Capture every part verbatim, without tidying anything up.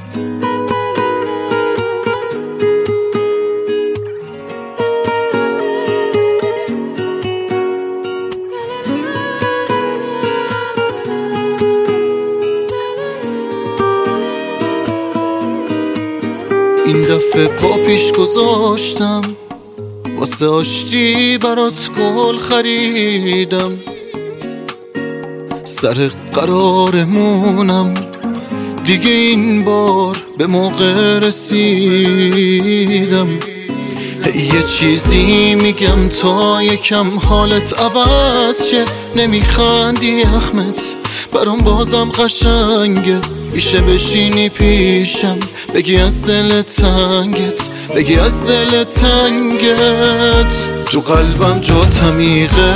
این دفعه پا پیش گذاشتم، واسه آشتی برات گل خریدم، سر قرارمونم دیگه این بار به موقع رسیدم. یه چیزی میگم تا یکم حالت عوض شه، نمیخندی احمد برام بازم قشنگه، میشه بشینی پیشم بگی از دل تنگت، بگی از دل تنگت. تو قلبم جات عمیقه،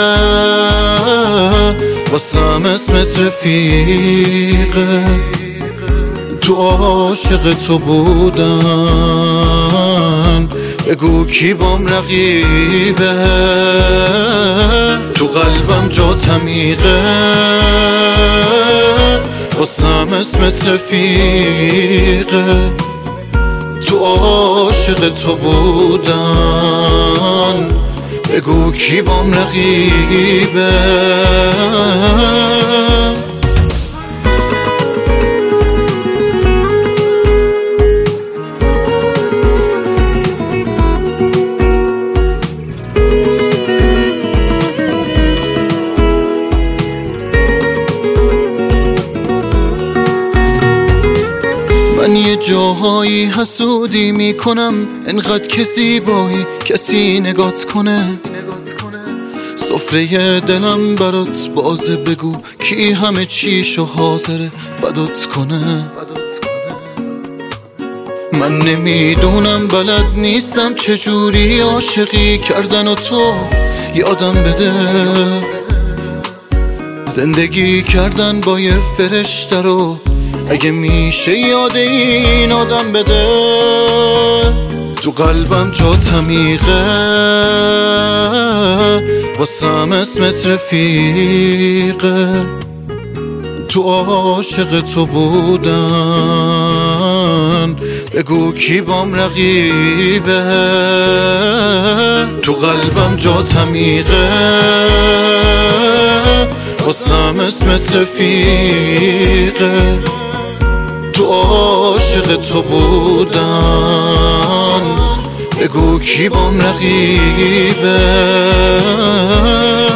واسم اسمت رفیقه، تو عاشق تو بودن بگو کی بام رقیبه. تو قلبم جات عمیقه، واسم اسمت رفیقه، تو عاشق تو بودن بگو کی بام رقیبه. من یه جاهایی حسودی میکنم، انقدر که زیبایی کسی نگات کنه، سفره دلم برات بازه، بگو کی همه چیشو حاضره فدات کنه. من نمیدونم بلد نیستم چجوری عاشقی کردن و تو یادم بده، زندگی کردن با یه فرشته رو اگه میشه یاد این آدم بده. تو قلبم جات عمیقه، واسم اسمت رفیقه، تو عاشق تو بودن بگو کی بام رقیبه. تو قلبم جات عمیقه، واسم اسمت رفیقه، تو عاشق تو بودن بگو کی بام رقیبه.